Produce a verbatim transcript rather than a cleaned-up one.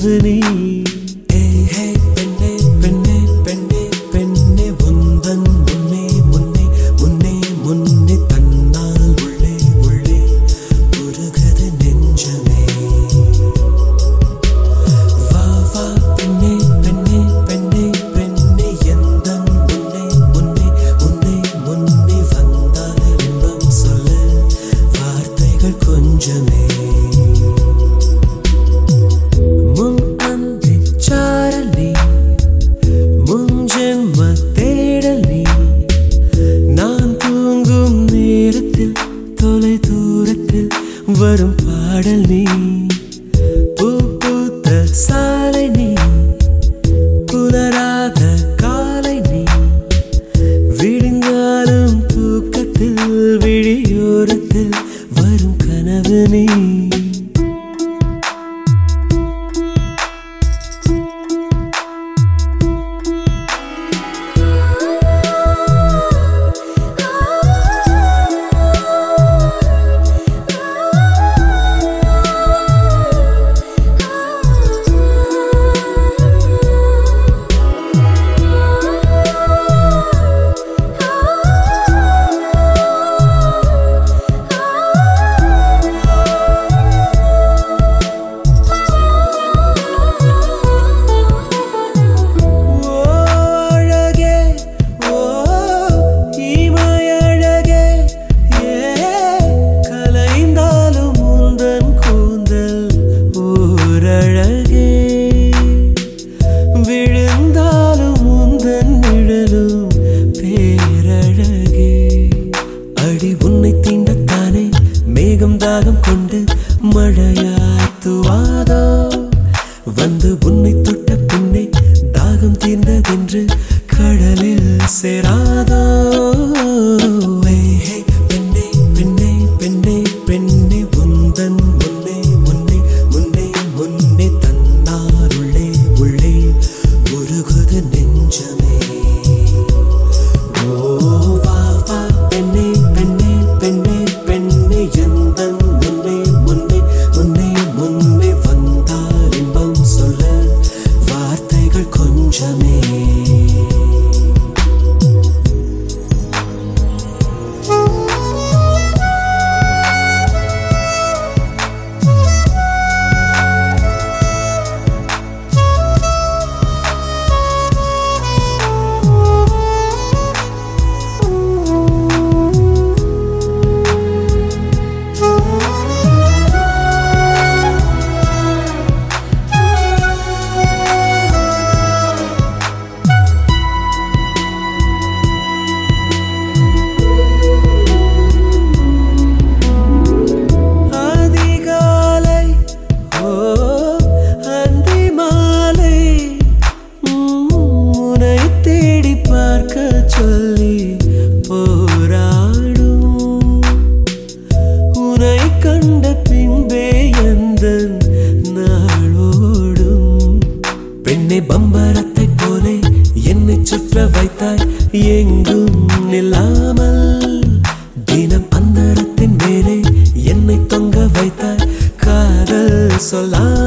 கனவு நீ. பெண்ணே பெண்ணே பெண்ணே பெண்ணே உந்தன் முன்னே முன்னே முன்னே முன்னே தன்னால் உள்ளே உள்ளே உருகுது நெஞ்சமே. வா வா பெண்ணே பெண்ணே பெண்ணே பெண்ணே எந்தன் முன்னே முன்னே முன்னே முன்னே வந்தால் இன்பம் சொல்ல வார்த்தைகள் கொஞ்சமே. வரும் பாடல் நீ, பூ பூத்த சாலை நீ, புலராத காலை நீ, விடுங்காலும் தூக்கத்தில் விழியோரத்தில் வரும் கனவு நீ. தாகம் கொண்டு மழையாத்துவாதோ வந்து உன்னை தொட்ட பின்னே தாகம் தீர்ந்ததென்று கடலில் சேராதோ. பெண்ணே பெண்ணே பெண்ணே பெண்ணே உந்தன் முன்னே முன்னே முன்னே முன்னே தன்னார் உள்ளே உள்ளே உருகுது நெஞ்சமே. ஓ வா வா பெண்ணே பெண்ணே பெண்ணே பெண்ணே எந்தன் முன்னே முன்னே முன்னே முன்னே வந்தால் இன்பம் சொல்ல வார்த்தைகள் கொஞ்சமே. சொல்லி போராடும் உனை கண்ட பின்பே எந்தன் நாளோடும். பெண்ணே பம்பரத்தை போலே என்னை சுற்ற வைத்தாய் எங்கும் நில்லாமல், தினம் அந்தரத்தின் மேலே என்னை தொங்க வைத்தாய் காதல் சொல்லாமல்.